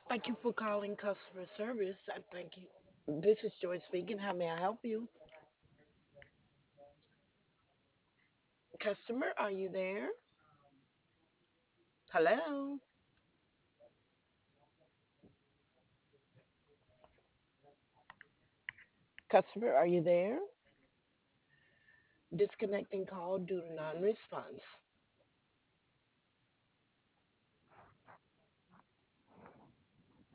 Thank you for calling customer service. I thank you. This is Joy speaking. How may I help you? Customer, are you there? Hello? Customer, are you there? Disconnecting call due to non response.